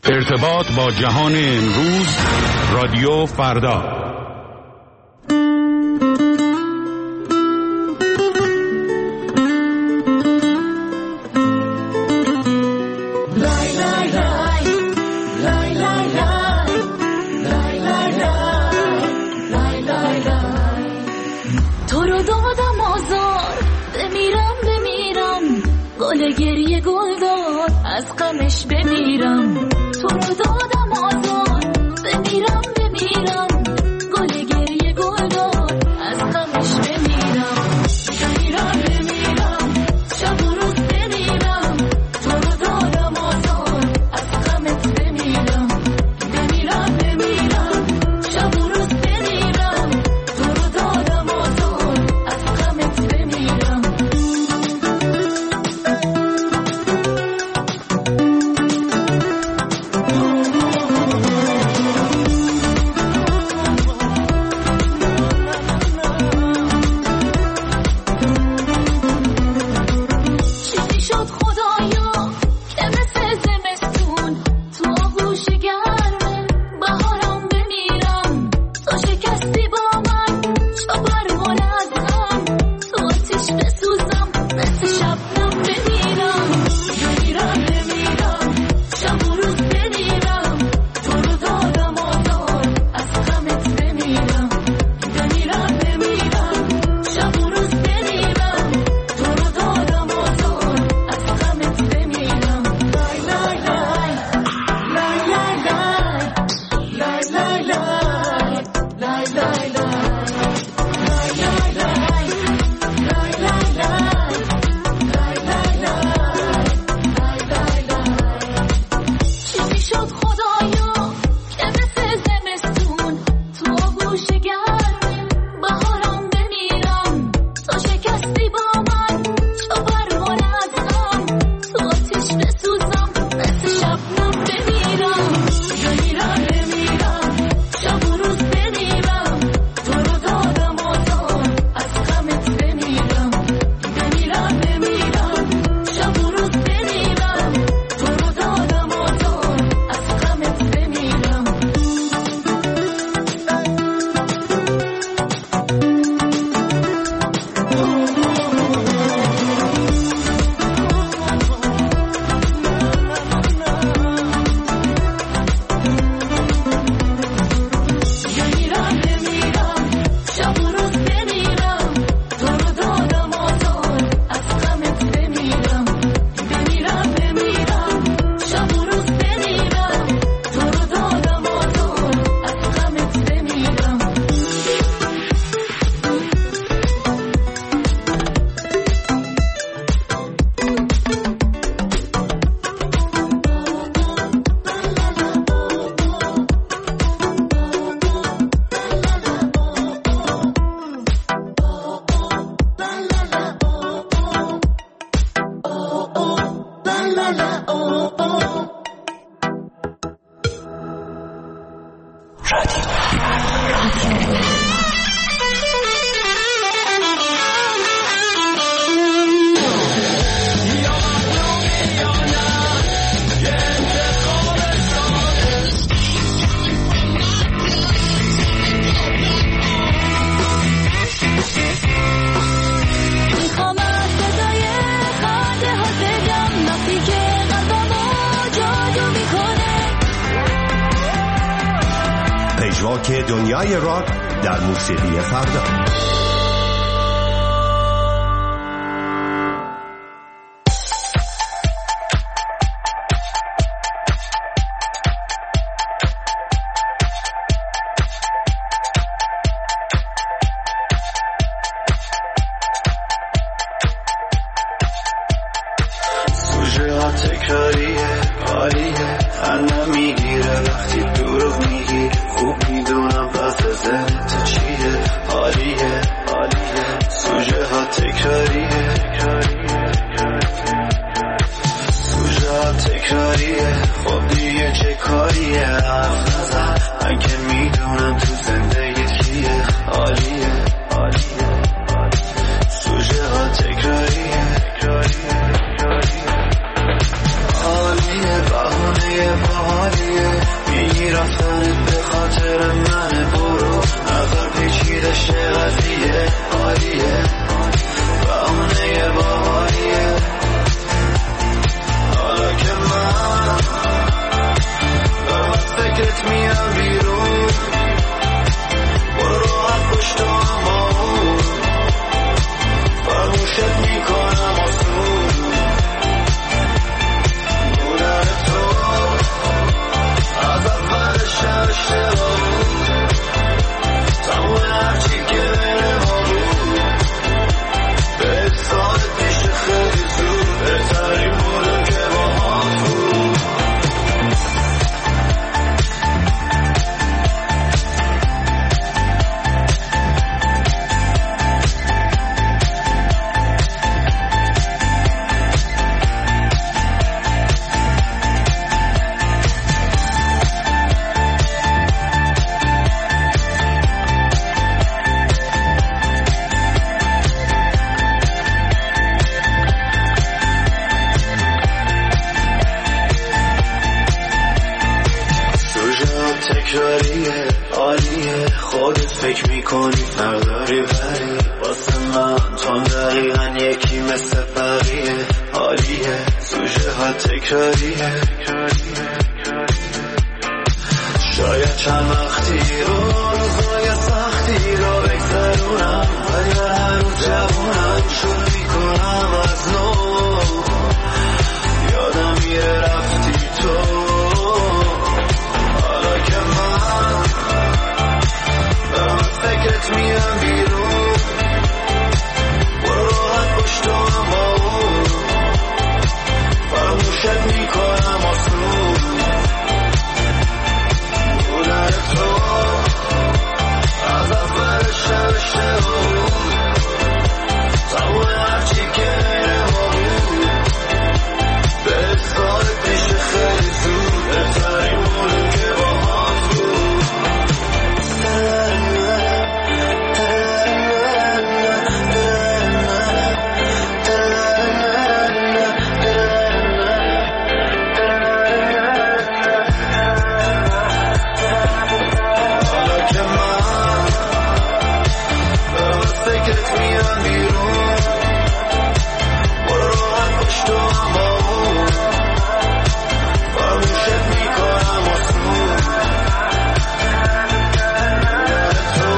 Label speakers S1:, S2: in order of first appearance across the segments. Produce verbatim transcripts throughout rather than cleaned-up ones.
S1: ارتباط با جهان امروز، رادیو فردا.
S2: تو رو دادم آزار، بمیرم بمیرم، گل گریه گل دار از غمش بمیرم. تو رو دادم آزار، بمیرم بمیرم، گل گریه گل دار از غمش بمیرم. بمیرم بمیرم، شب و روز بمیرم، تو رو دادم آزار از غمت بمیرم. بمیرم بمیرم، شب و روز بمیرم، تو رو دادم آزار از غمت بمیرم.
S3: که دنیای راک در موسیقی فردا.
S4: سوژه ها تکراریه، حالیه، خندم میگیره وقتی دروغ میگی. خوب میدونم پس ذهن چیه، حالیه حالیه. سوژه ها تکراریه، سوژه ها تکراریه. خب دیگه چه کاریه، حرف نزن، من که میدونم تو زندگی کیه، حالیه حالیه. سوژه ها تکراریه، حالیه بهانه باحالی. تکراریه عالیه خودت فکر میکنی مقداری ولی واسه من تو دقیقا یکی مثل بقیه عالیه سوژه ها تکراریه شاید چند وقتی رو روزای سختی رو بگذرونم ولی من هر روز جوونم شروع میکنم از نو یادم میره رفتی تو حالا که من دارم فکرت میرم بیرون برو راحت باش تو هم با اون فراموشت میکنم آسون بودن تو از اول شب اشتباه تمام هرچی که ما بود به سال پیش خیلی زود بهترین بودیم که با هم بود حالا که من دارم از فکرت میرم بیرون برو راحت باش تو هم با اون فراموشت میکنم آسون تو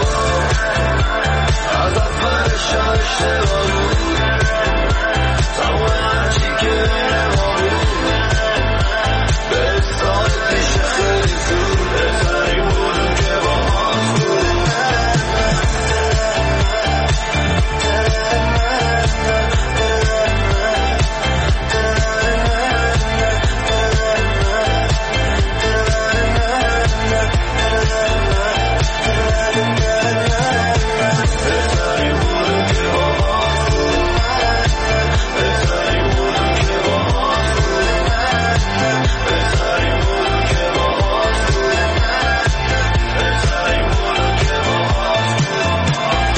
S4: از اول شب اشتباه بود تمام هرچی که ما بود به سال پیش خیلی زود بهترین بودیم که با هم بود بهترین بودیم که با هم بود بهترین بودیم که با هم بود بهترین بودیم که با هم بود بهترین بودیم که با هم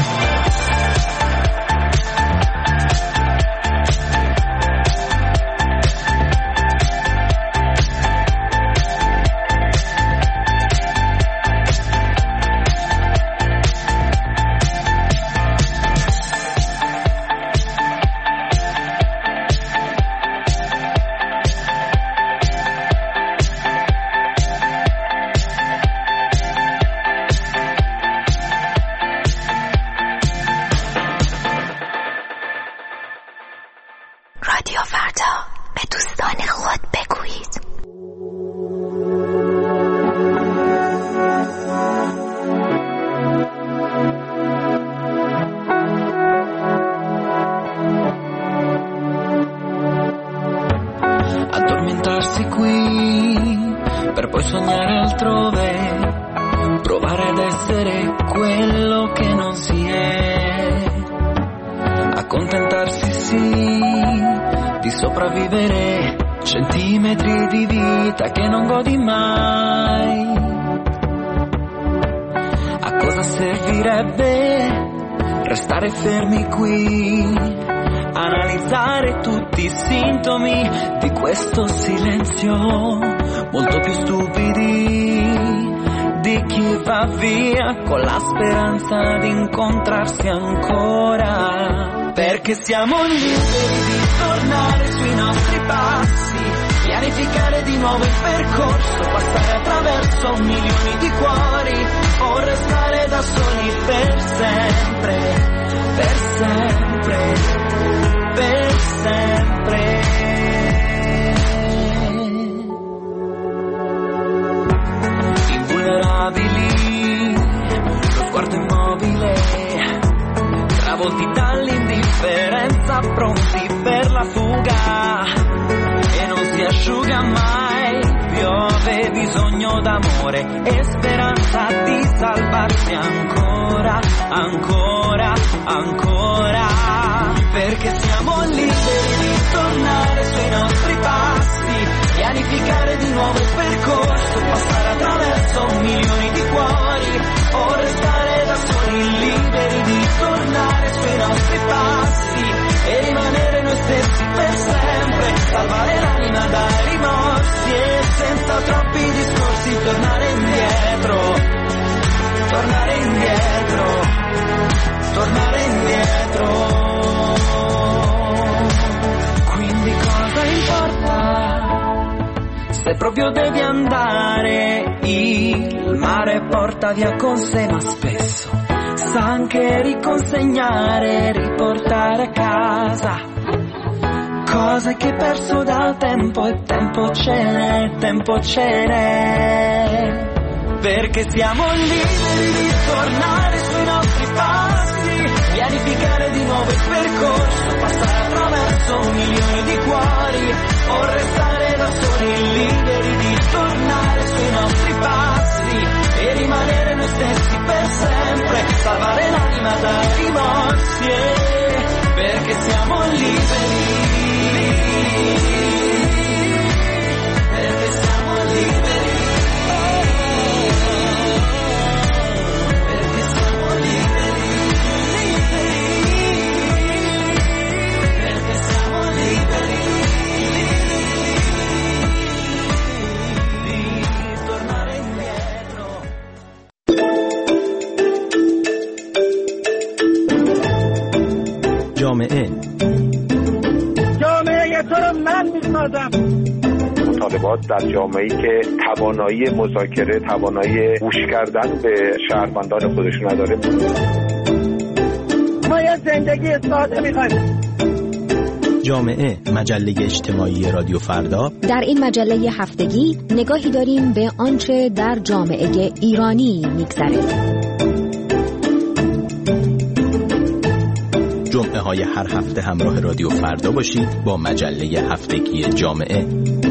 S2: رادیو فردا به دوستان خود بگویید.
S5: Addormentarsi qui per poi sognare altrove, provare ad essere quello che non si è, accontentarsi sì di sopravvivere centimetri di vita che non godi mai. A cosa servirebbe restare fermi qui, analizzare tutti i sintomi di questo silenzio, molto più stupidi di chi va via con la speranza di incontrarsi ancora, perché siamo liberi di tornare sui nostri passi, pianificare di nuovo il percorso, passare attraverso milioni di cuori o restare da soli per sempre, per sempre, per sempre. Invulnerabili, lo sguardo immobile, travolti dall'indifferenza, pronti per la fuga, e non si asciuga mai, piove bisogno d'amore e speranza di salvarsi ancora, ancora, ancora, perché siamo liberi di tornare sui nostri passi, pianificare di nuovo il percorso, passare attraverso milioni di cuori o restare da soli, liberi di tornare sui nostri passi e rimanere noi stessi per sempre, salvare l'anima dai rimorsi e senza troppi discorsi tornare indietro se proprio devi andare, il mare porta via con sé, ma spesso sa anche riconsegnare, riportare a casa cose che hai perso dal tempo, e tempo ce n'è, tempo ce n'è, perché siamo liberi di tornare sui nostri passi, pianificare di nuovo il percorso, passare attraverso un milione di cuori, o restare da soli, liberi di tornare sui nostri passi e rimanere noi stessi per sempre, salvare l'anima dai rimorsi, perché siamo liberi, perché siamo liberi.
S6: جامعه
S7: جامعه تو رو من میسازم.
S8: مطالبات در جامعه‌ای که توانایی مذاکره، توانایی گوش کردن به شهروندان خودشون نداره.
S7: ما یه زندگی ساده می‌خوایم.
S6: جامعه، مجله اجتماعی رادیو فردا.
S9: در این مجله هفتگی نگاهی داریم به آنچه در جامعه ایرانی می‌گذره.
S6: جمعه های هر هفته همراه رادیو فردا باشید با مجله هفتگی جامعه.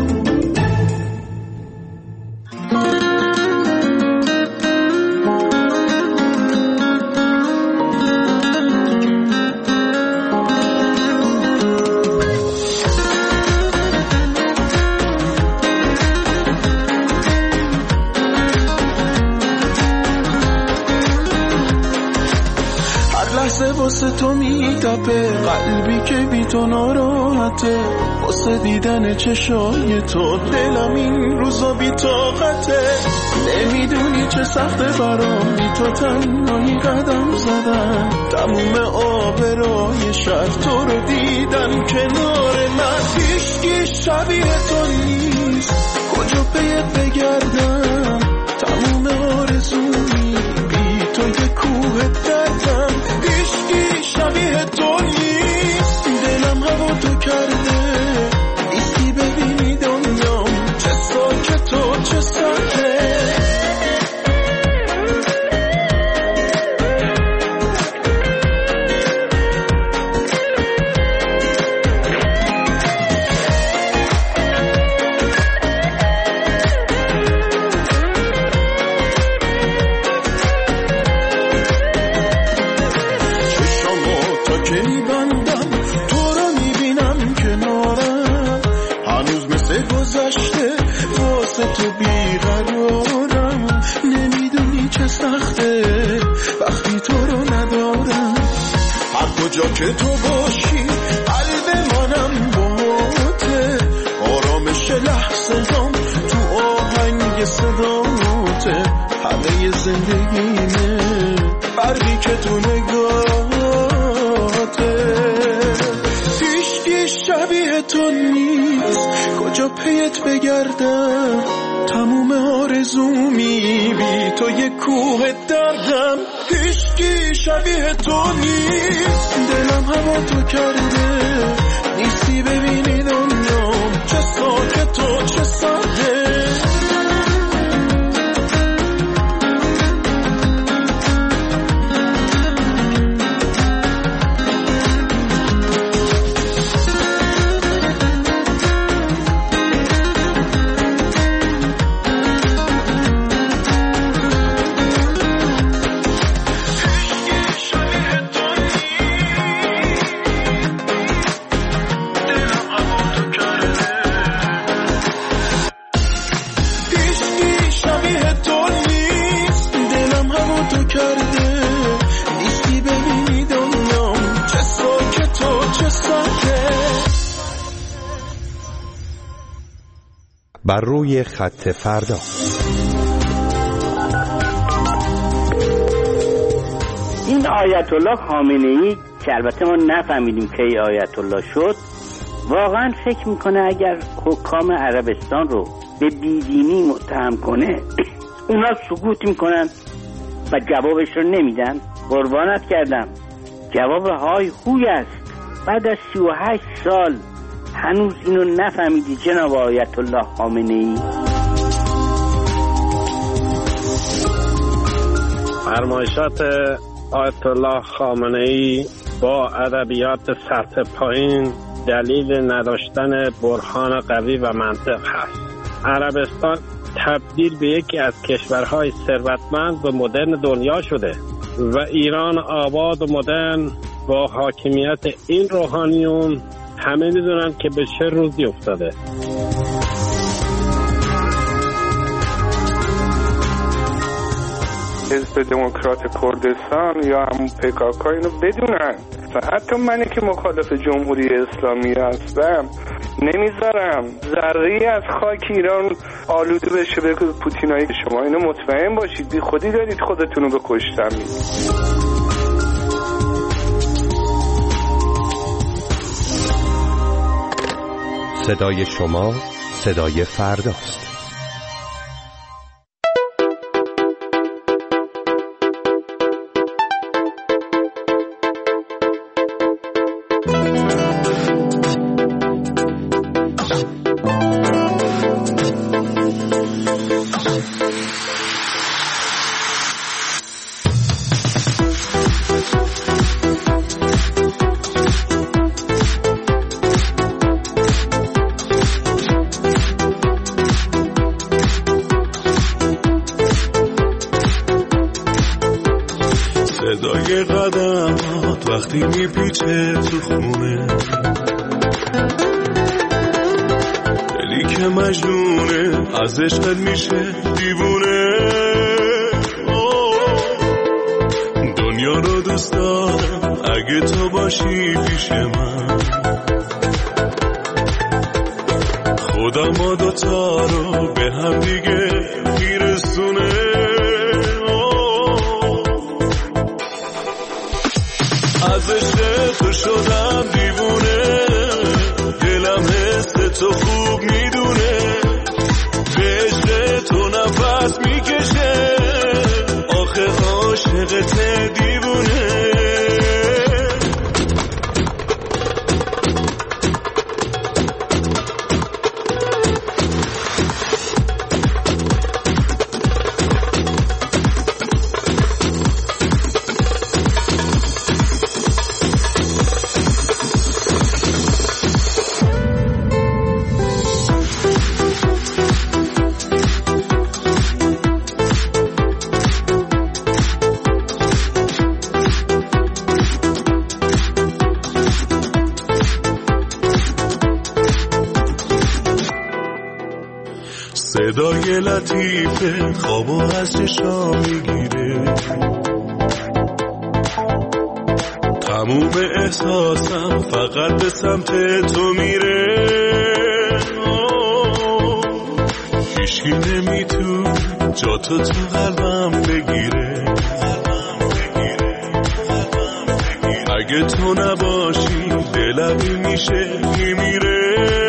S10: واسه تو میتپه قلبی که بی تو ناراحته، واسه دیدن چشای تو دلم این روزا بی طاقته، نمیدونی چه سخته برام بی تو تنهایی قدم زدن، تموم آبرای شهر تو رو دیدن کنار من، هیچکی شبیه تو نیست، کجا پیت بگردم، تموم آرزومی بی تو یه کوه دردم، هیچکی شبیه تو نیست، دلم هوا تو کرده، نیستی ببینی دنیام چه ساکت و چه ساکت. تو بیقرارم، نمیدونی چه سخته وقتی تو رو ندارم، هر کجا که تو باشی قلب منم باته، آرامش لحظه هم تو آهنگ صداته، همه زندگیمه فرقی که تو نگاهته، هیچکی شبیه تو نیست، کجا پیت بگردم، تموم آرزومی بی تو یه کوه دردم، هیچکی شبیه تو نیست، دلم هوا تو کرده، نیستی ببینی دنیام چه ساکت و چه ساده.
S3: بر روی خط فردا.
S11: این آیت الله خامنه‌ای که البته ما نفهمیدیم کی آیت الله شد، واقعا فکر میکنه اگر حکام عربستان رو به بیدینی متهم کنه اونا سکوت میکنن و جوابش رو نمیدن؟ قربانت کردم جواب های خوی است. بعد از سی و هشت سال هنوز اینو نفهمیدی جناب آیت الله خامنه ای؟
S12: فرمایشات آیت الله خامنه ای با ادبیات سطح پایین دلیل نداشتن برهان قوی و منطق هست. عربستان تبدیل به یکی از کشورهای ثروتمند و مدرن دنیا شده و ایران آباد و مدرن با حاکمیت این روحانیون همه میدونن که به چه روزی افتاده.
S13: حزب دموکرات کردستان یا همون پکاکا اینو بدونن. حتی منی که مخالف جمهوری اسلامی هستم نمیذارم ذره‌ای از خاک ایران آلوده بشه به پوتینایی. شما اینو مطمئن باشید بی خودی دارید خودتون رو به کشتن میدید.
S3: صدای شما صدای فرداست.
S10: صدای قدمات وقتی میپیچه تو خونه، دلی که مجنونه از عشقت میشه دیوونه. دنیا رو دوست دارم اگه تو باشی پیش من، خدا ما دوتا رو به هم دیگه میرسونه. از عشق تو شدم دیوونه، دلم حس تو خوب میدونه، به عشق تو نفس میکشه، آخه عاشقت دیوونه. صدای لطیفه خوابو از چشام میگیره، تموم احساسم فقط به سمت تو میره. هیچکی نمیتونه جا تو تو قلبم بگیره، اگه تو نباشی دلم میشه میمیره.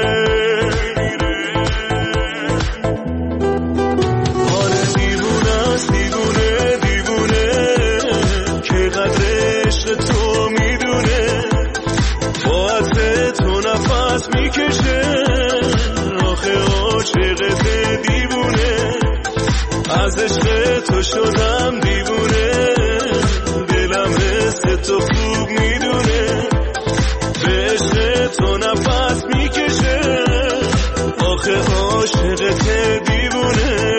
S10: تو میدونه باعث تو نفس میکشه، آخه عاشقت دیوونه. از عشق تو شدم دیوونه، دلم حس تو خوب میدونه، به عشق تو نفس میکشه، آخه عاشقت دیوونه.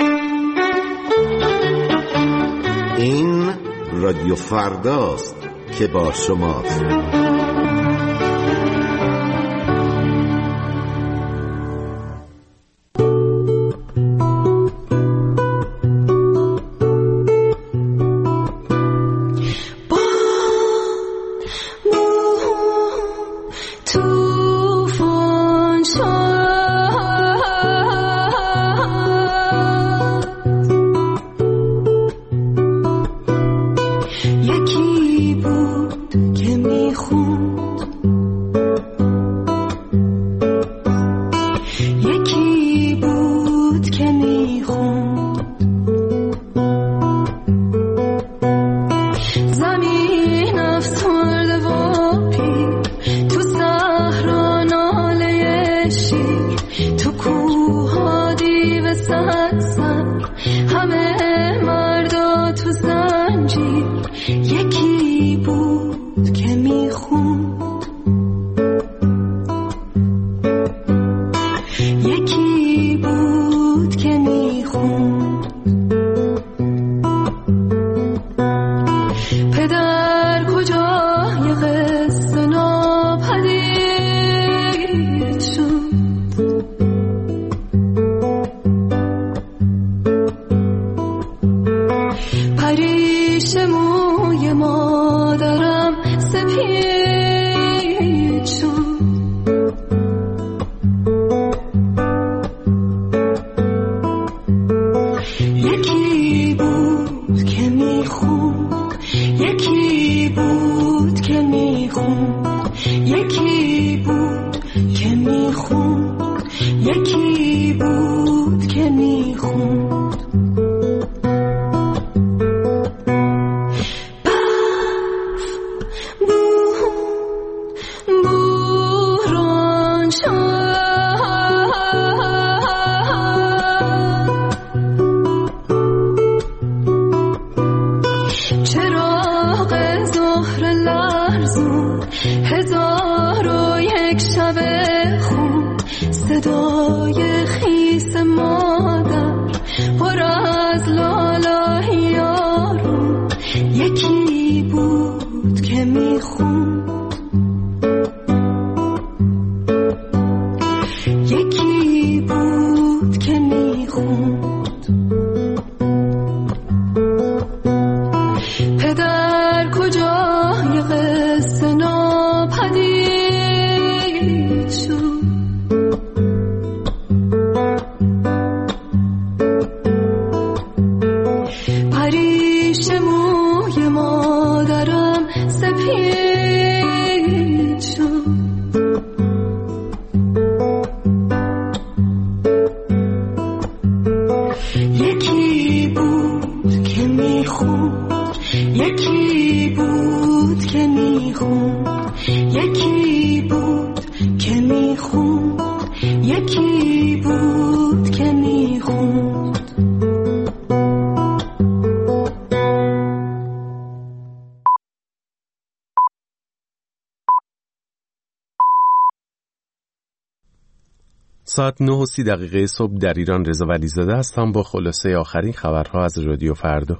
S14: رادیو فرداست که با شماست.
S15: ساعت نه و سی دقیقه صبح در ایران. رضا ولیزاده هستم با خلاصه آخرین خبرها از رادیو فردا.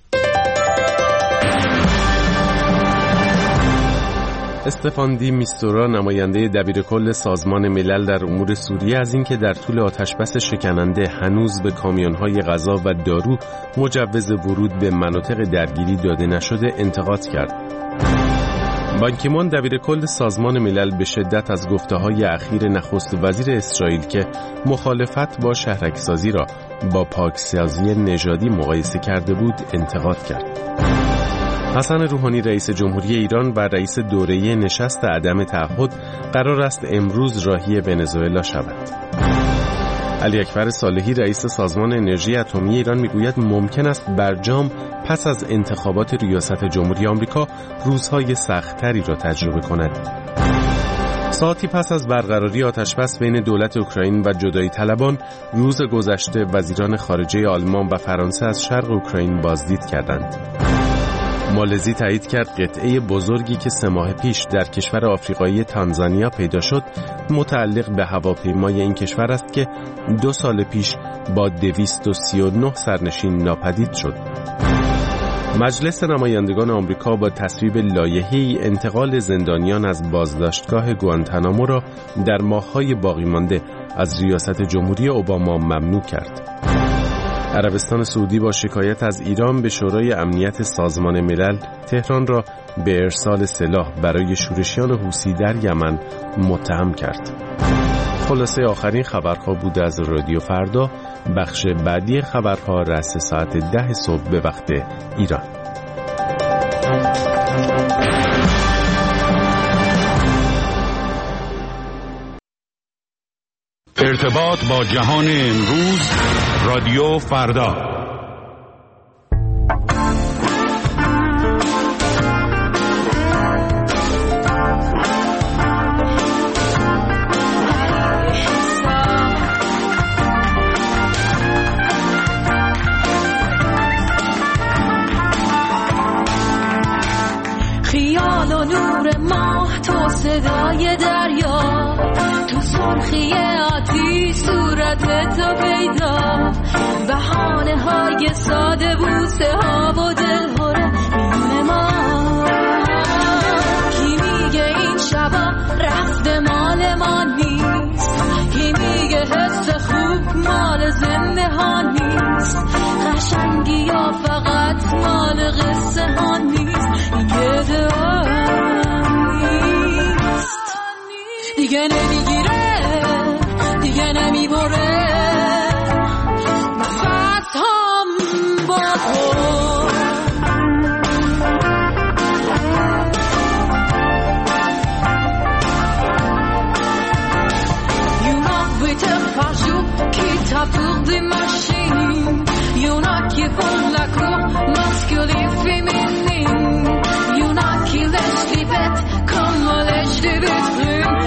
S15: استفان دی میستورا نماینده دبیرکل سازمان ملل در امور سوریه از اینکه در طول آتشبس شکننده هنوز به کامیون‌های غذا و دارو مجوز ورود به مناطق درگیری داده نشده انتقاد کرد. بان کی مون دبیرکل سازمان ملل به شدت از گفته‌های اخیر نخست وزیر اسرائیل که مخالفت با شهرک‌سازی را با پاکسازی نژادی مقایسه کرده بود انتقاد کرد. حسن روحانی رئیس جمهوری ایران و رئیس دوره‌ای نشست عدم تعهد قرار است امروز راهی ونزوئلا شود. علی اکبر صالحی رئیس سازمان انرژی اتمی ایران میگوید ممکن است برجام پس از انتخابات ریاست جمهوری آمریکا روزهای سخت‌تری را تجربه کند. ساعتی پس از برقراری آتشبس بین دولت اوکراین و جدایی طلبان، روز گذشته وزیران خارجه آلمان و فرانسه از شرق اوکراین بازدید کردند. مالزی تایید کرد قطعه بزرگی که سه ماه پیش در کشور آفریقایی تانزانیا پیدا شد متعلق به هواپیمای این کشور است که دو سال پیش با دویست و سی و نه سرنشین ناپدید شد. مجلس نمایندگان آمریکا با تصویب لایحه‌ای انتقال زندانیان از بازداشتگاه گوانتانامو را در ماه‌های باقی مانده از ریاست جمهوری اوباما ممنوع کرد. عربستان سعودی با شکایت از ایران به شورای امنیت سازمان ملل تهران را به ارسال سلاح برای شورشیان حوثی در یمن متهم کرد. خلاصه آخرین خبرها بوده از رادیو فردا. بخش بعدی خبرها رأس ساعت ده صبح به وقت ایران.
S1: ارتباط با جهان امروز، رادیو فردا.
S2: خیال و نور ماه، تو صدای دریا، تو سرخی آتیش صورت تو پیدا، بهانه های ساده، بوسه ها و دلهوره میونه ما. کی میگه این شبا رفت مال ما نیست، کی میگه حس خوب مال زنده ها نیست، قشنگی یا فقط مال قصه ها نیست، دیگه نیست، دیگه نمیگیره، دیگه نمیبره نفس هم با تو. Qui tape pour des machines, y'en a qui font la cour masculine et féminine, y'en a qui lèchent les bêtes comme on lèche des vitrines.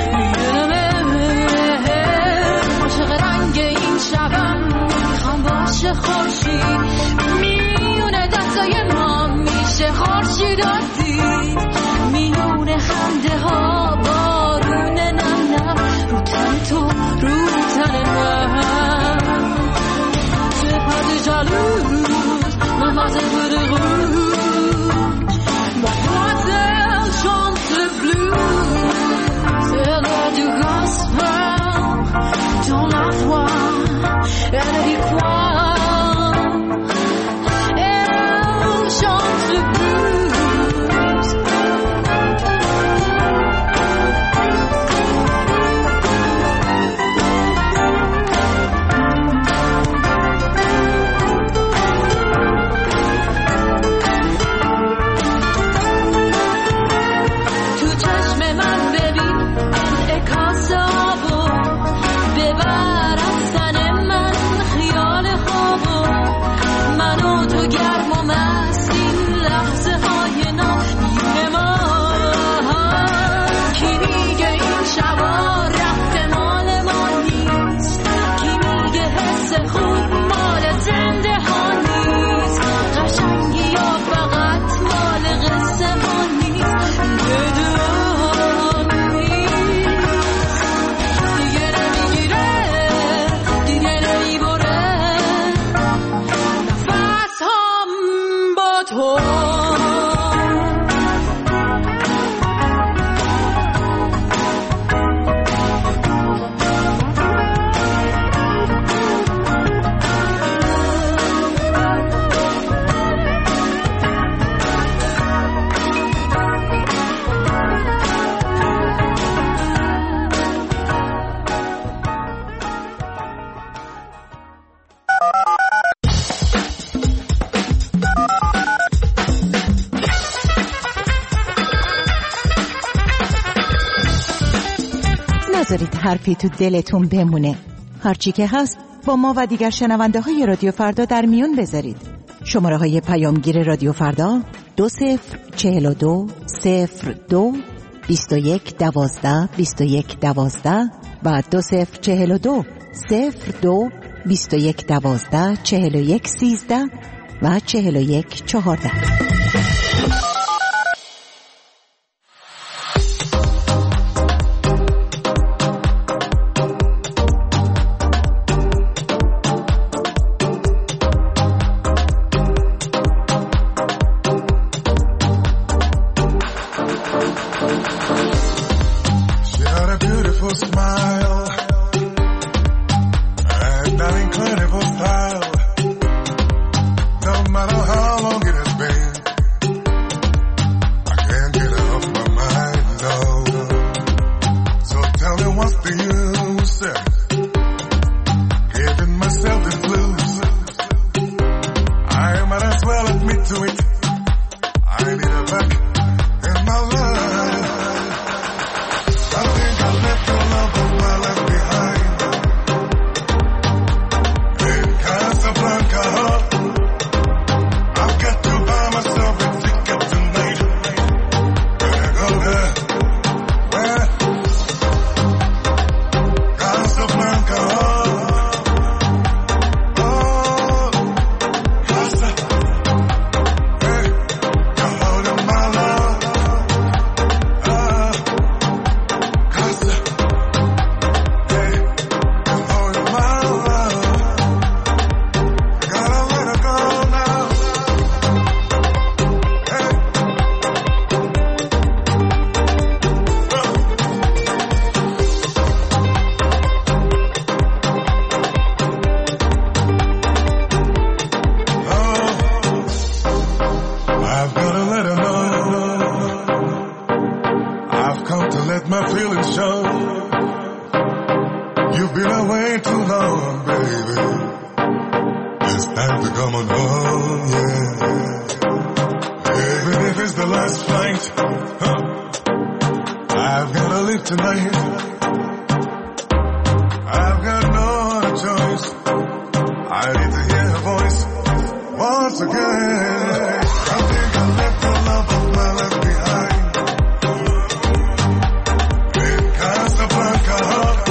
S2: عاشق رنگ این شبم میخوام باشه خورشید، میونه دستای ما میشه خورشید دید، میونه خنده ها بارون نم نم رو تن تو رو تن من. C'est pas des jalouse, mademoiselle de rouge, mademoiselle chante le blues, c'est l'heure du gospel dans la voix, elle dit quoi? Elle chante le blues.
S14: نذارید حرفی تو دلتون بمونه. هرچی که هست با ما و دیگر شنونده های رادیو فردا در میون بذارید. شماره های پیامگیر رادیو فردا دو صفر چهل و دو صفر دو بیست و یک دوازده بیست و یک دوازده و دو صفر چهل و دو صفر دو بیست و یک دوازده چهل و یک سیزده و چهل و یک چهارده.
S16: been away too long, baby. It's time to come on home, yeah. Even if it's the last flight, huh, I've gotta live tonight. I've got no other choice. I need to hear her voice once again. I think I left the love of my life behind in Casablanca.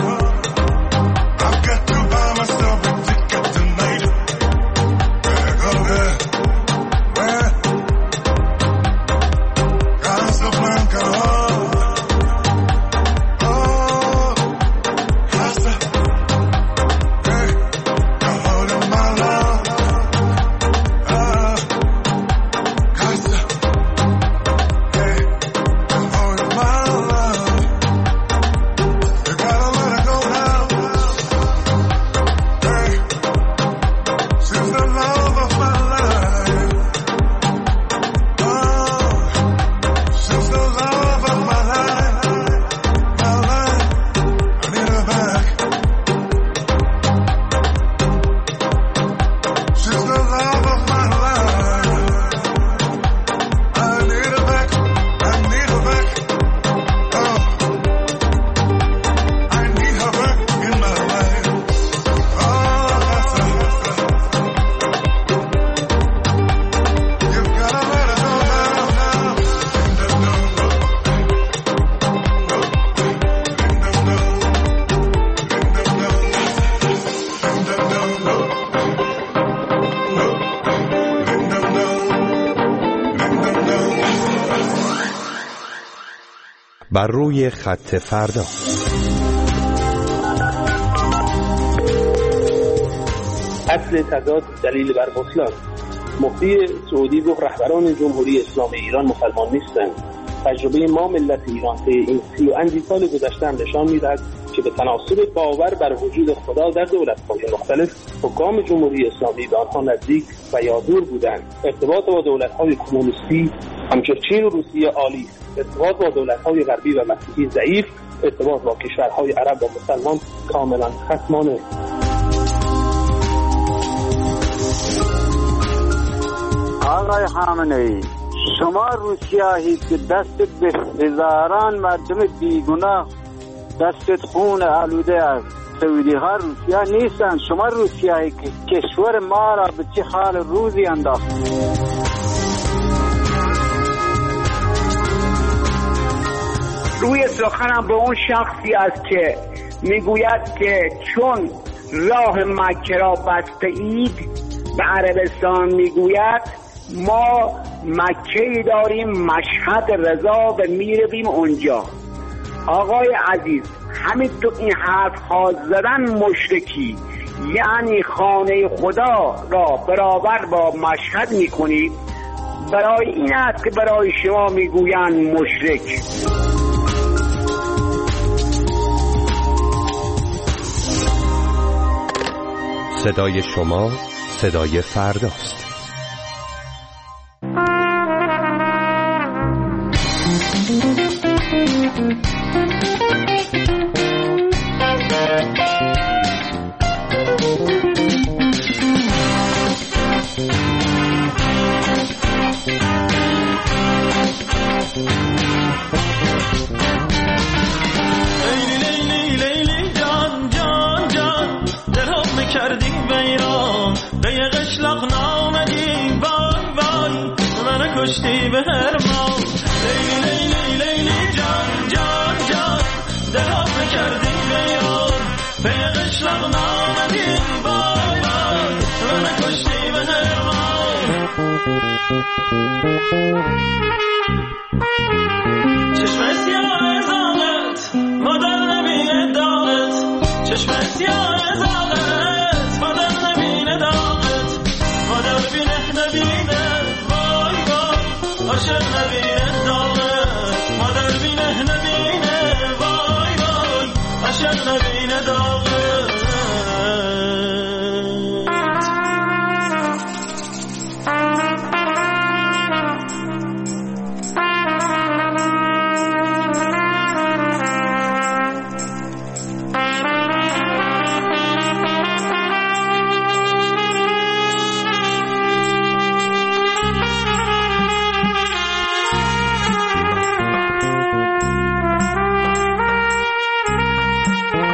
S16: I've got to buy myself a ticket tonight. Where go there? Where? Casablanca. Oh, Casa. Hey, I'm holding my love. Ah, Casa. Hey, I'm holding my love. You gotta let it go now. Hey, she's the love of my life. Oh, she's the love of my life. My life, I need her back. She's the love of my life. I need her back. I need her back. Oh, I need her back in my life. Oh, that's a, you've gotta let her go now, now.
S3: بر روی خط فردا.
S17: اصل تضاد دلیل بر بطلان. مفتی سعودی گفت رهبران جمهوری اسلامی ایران مسلمان نیستند. تجربه ما ملت ایران طی این سی و اندی سال گذشته نشان می‌دهد که به تناسب باور بر وجود خدا در دولت‌های مختلف حکام جمهوری اسلامی به آنها نزدیک و یا دور بودند. ارتباط با دولت‌های کمونیستی همچون چین و روسیه عالی، ارتباط با دولت‌های غربی و مسیحی ضعیف، ارتباط با کشورهای عرب و مسلمان کاملا خصمانه.
S18: آقای خامنه‌ای، شما روسیایی که دستت به هزاران مردم بیگناه دستت خون آلوده است. سعودی ها روسیا نیستند. شما روسیایی که کشور ما را به چه حال روزی انداخت.
S11: روی سخنم به اون شخصی است که میگوید که چون راه مکه را بسته اید به عربستان میگوید ما مکه‌ای داریم مشهد رضا و میرویم اونجا. آقای عزیز، همین تو این حرف ها زدن مشرکی، یعنی خانه خدا را برابر با مشهد میکنید. برای این است که برای شما میگویند مشرک.
S3: صدای شما صدای فرداست.
S19: کشتی به هرمان لیلی لیلی لیلی جان جان جان دلم بکردی به یار به قشلق نامدی بای بای من کشتی به هرمان چشم سیاه زاغت مادر نبینه داغت چشم سیاه زاغت مادر نبینه داغت مادر بینه نبینه عاشق نبینه داغت مادر بینه نبینه وای وای عاشق نبینه داغت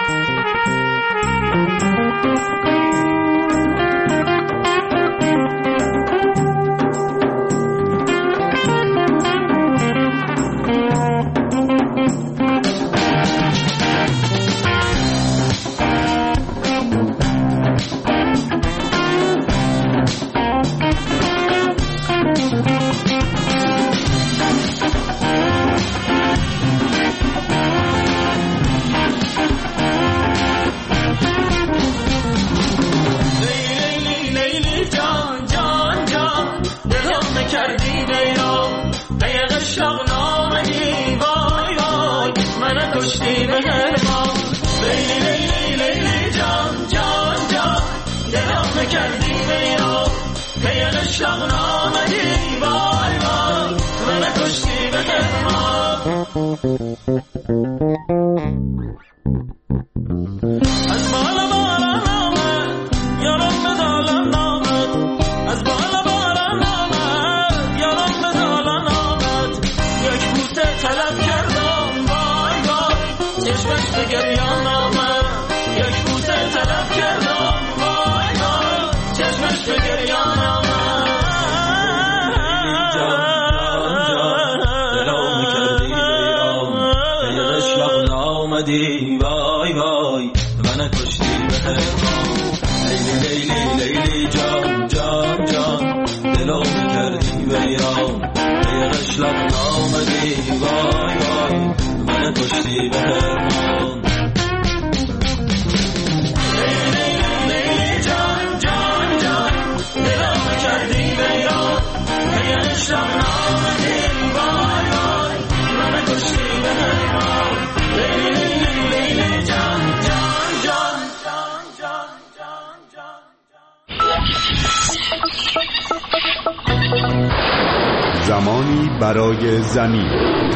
S1: زمانی برای زمین.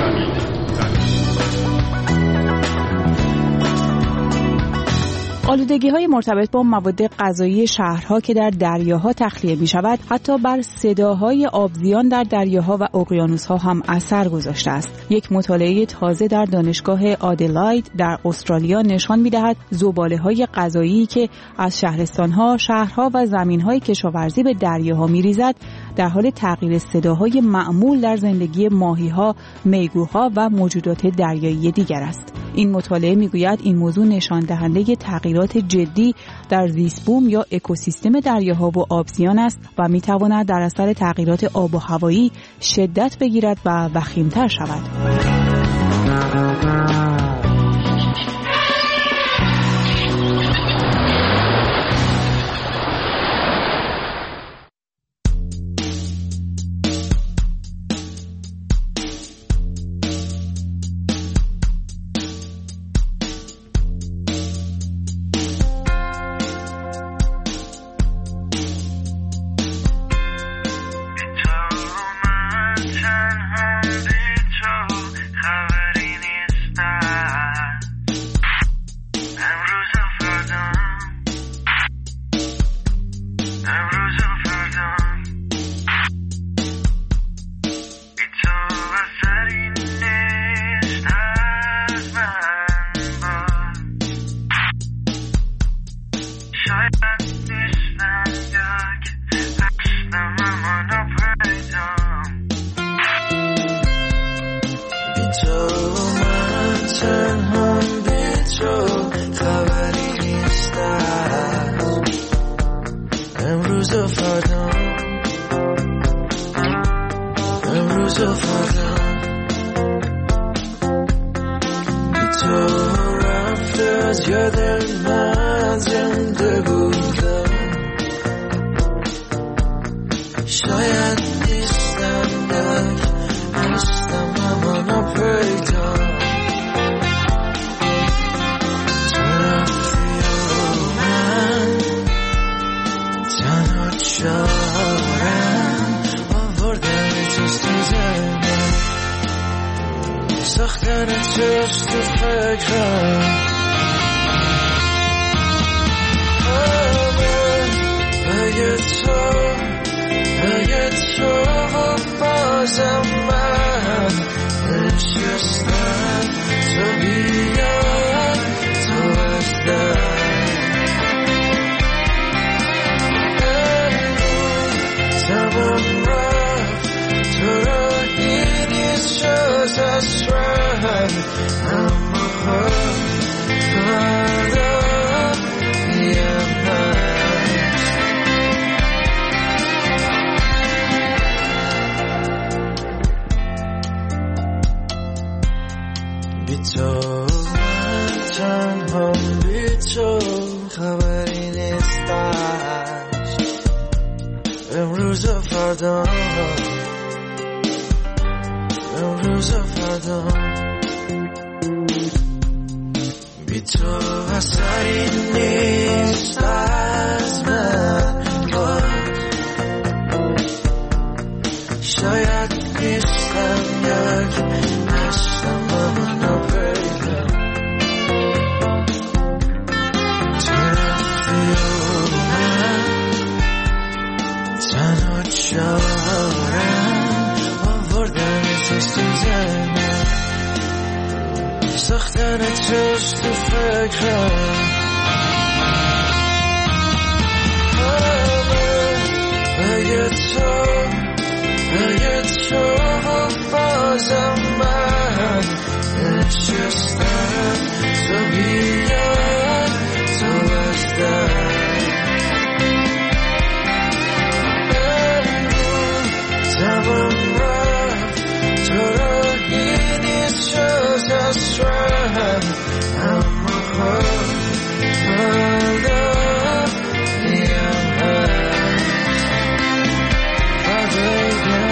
S20: آلودگی‌های مرتبط با مواد غذایی شهرها که در دریاها تخلیه می‌شود، حتی بر صداهای آبزیان در دریاها و اقیانوس‌ها هم اثر گذاشته است. یک مطالعه تازه در دانشگاه آدلاید در استرالیا نشان می‌دهد زباله‌های غذایی که از شهرستان‌ها، شهرها و زمین‌های کشاورزی به دریاها می‌ریزد، در حال تغییر صداهای معمول در زندگی ماهی‌ها، میگوها و موجودات دریایی دیگر است. این مطالعه میگوید این موضوع نشان دهنده تغییرات جدی در زیست بوم یا اکوسیستم دریاها و آبزیان است و میتواند در اثر تغییرات آب و هوایی شدت بگیرد و وخیم‌تر شود.
S19: نشستم تو بیا تو خبری نیستش امروز و فردا امروز و فردا بی تو اثری نیست از من باز شاید نیستم یک هستم با من پیدا تو رفتی و من تنها چارم آوردم ایتاز تو زنم ساختن توش تو فکرم اگه تو اگه تو بازم من نشستم تو بیاد تو از در تمام رفت تو راهی نیست جز از رم اما خود فردا نیم هست فردا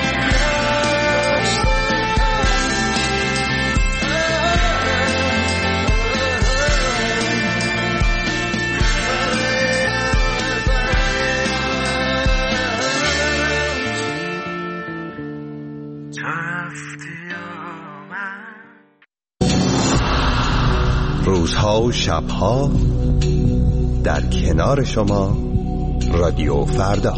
S3: روزها و شبها در کنار شما رادیو فردا.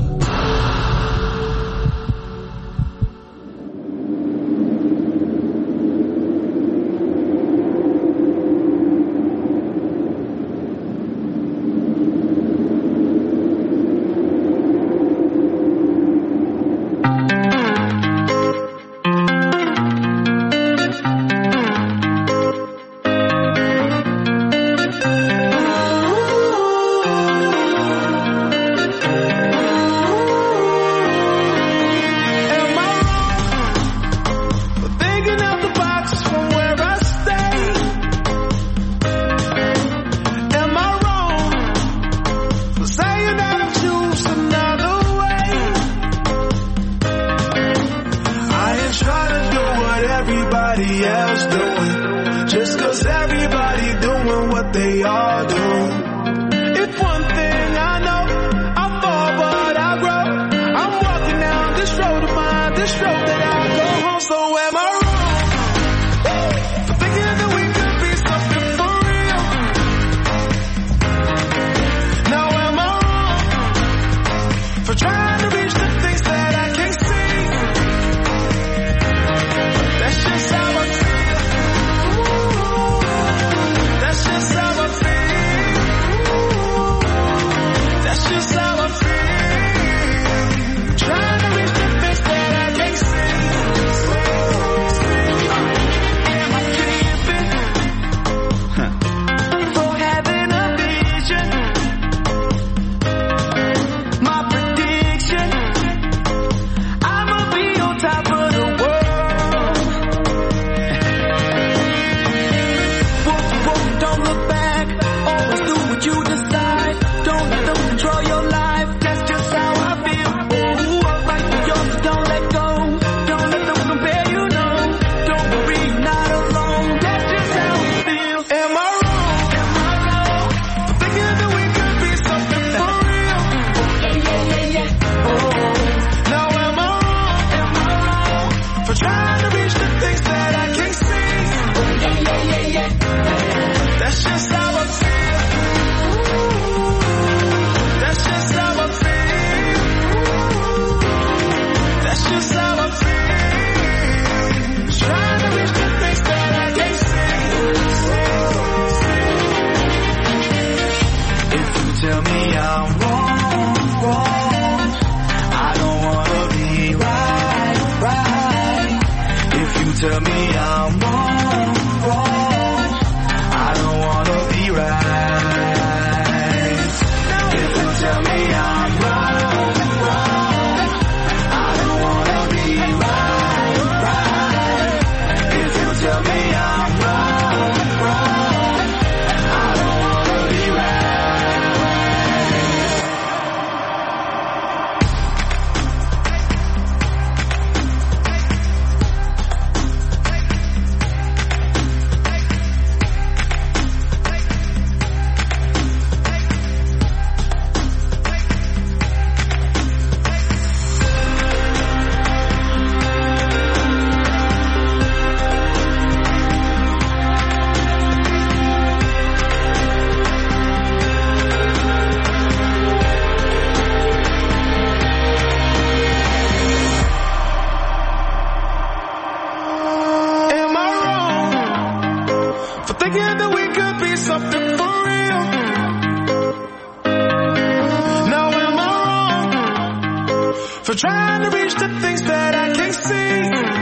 S19: Tell me I'm wrong, wrong. I don't wanna be right. real? Now am I wrong for trying to reach the things that I can't see?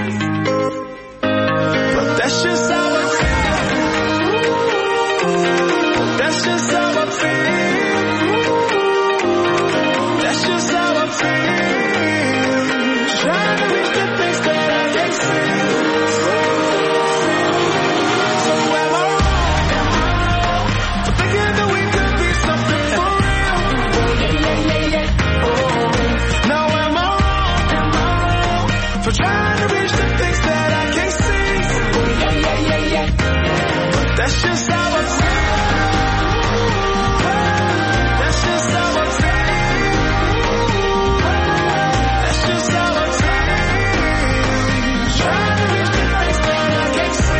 S19: But that's just how I feel. That's just how I feel. That's just how I feel. Trying to reach the things that I can't see. So am I wrong for thinking that we could be something for real? Now am I wrong for trying to reach the things that I can't see? But that's just how I feel. That's just how I feel. That's just how I feel. Trying to reach the things that I can't see.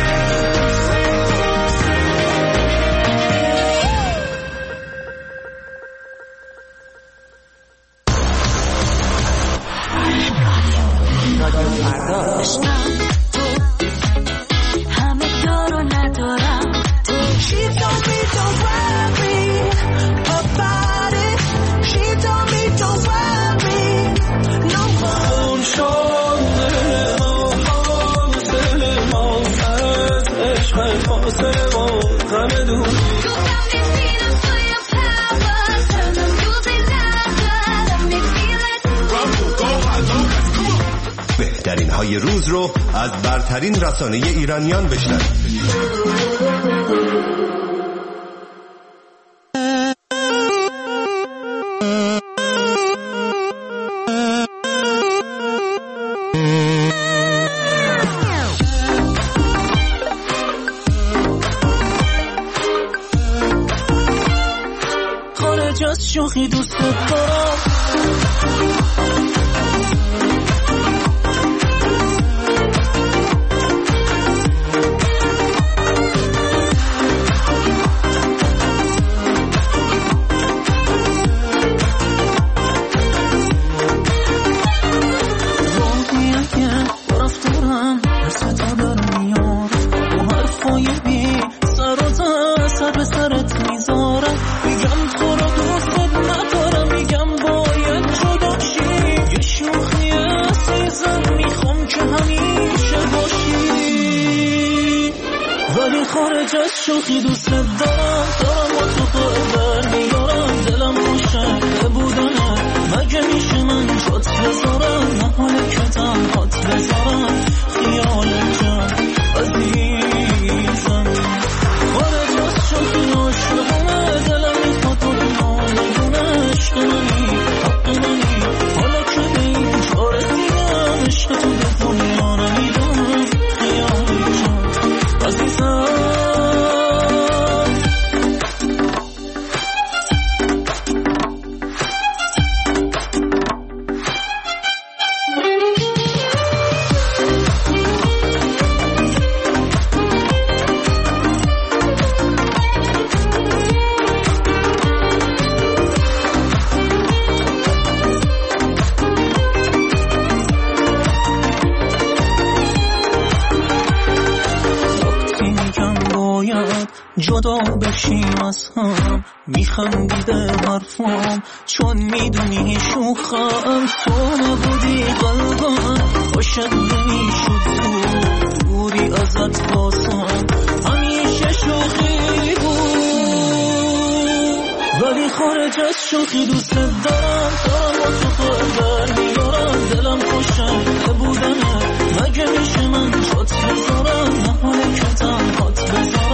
S2: همه دارو ندارم تو. She told me don't worry about it. She told me don't worry no more.
S19: شد دل ما حاصل ما از عشق فاصله ما غم دور.
S3: بهترین های روز رو از برترین رسانه ایرانیان بشنوید.
S19: خارج از شوخی دوست دارم. خارج از شوخی دوست دارم دارم با تو قدر میارم دلم خوشه بودنه مگه میشه من جات بذارم نه حال کتم هات بذارم خیال جان عزیزم خارج از شوخی عاشقونه دلم میخواد تو نگونه عشق منی حق منی حالا که به این جا رسیدم عشق تو به دنیا نمیدم خیال جان عزیزم جدا بشیم از هم میخندیده حرفام چون میدونی شوخم تو نبودی قلبم عاشق نمیشد تو دوری ازت باسم همیشه شوخی بود ولی خارج از شوخی دوست دارم دارم با تو قدر میارم دلم خوشم بودنه مگه میشه من جات بذارم نه حال کتم هات بذارم